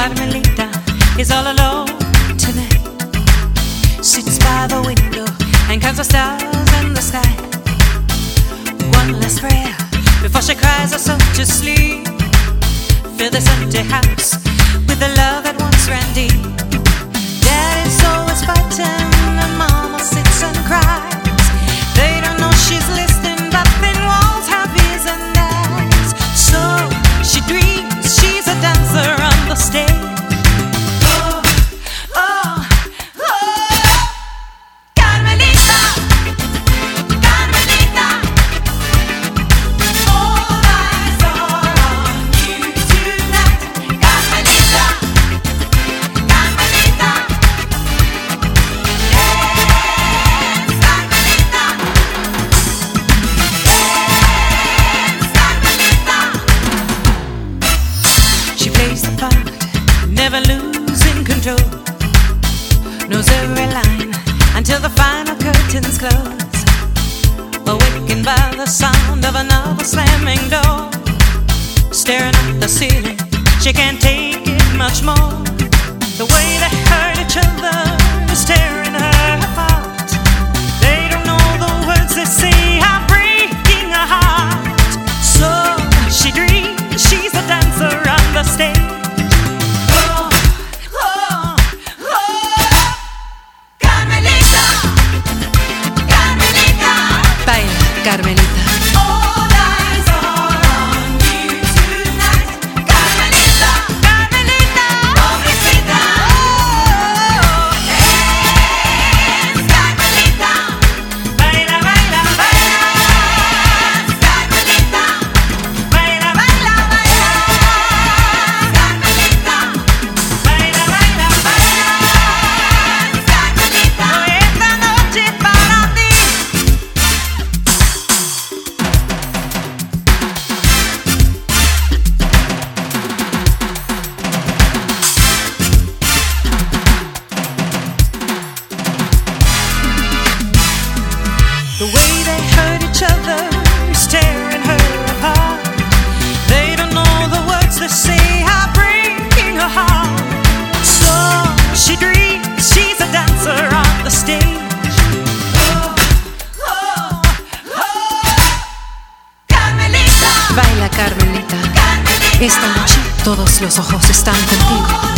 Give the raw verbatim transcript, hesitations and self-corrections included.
Carmelita is all alone tonight. Sits by the window and counts the stars in the sky. One last prayer before she cries herself to sleep. Fill this empty house with the love that once ran deep. Daddy's always fighting and Mama sits and cries. They don't know she's listening, but thin walls have ears and eyes. So she dreams she's a dancer on the stage. Oh, oh, oh. Carmelita, Carmelita, all eyes are on you tonight. Carmelita, Carmelita, dance, Carmelita, dance, Carmelita. She plays the part, never losing control. Knows every line until the final curtains close. Awakened by the sound of another slamming door. Staring at the ceiling, she can't take it much more. The way they hurt each other is tearing her apart. They don't know the words they say are breaking her heart. So she dreams she's a dancer on the stage. Oh, oh, oh. Carmelita, Carmelita, baila, Carmelita. All eyes are on you tonight. Carmelita, Carmelita, pobrecita. Oh, dance, Carmelita. Baila, baila, baila. Carmelita. Baila, baila, baila. Carmelita. Baila, baila, baila. Carmelita. Hoy esta noche es para ti. The way they hurt each other is tearing her apart. They don't know the words they say are breaking her heart. So she dreams she's a dancer on the stage. Oh, oh, oh. Carmelita, baila, Carmelita. Carmelita. Esta noche todos los ojos están contigo.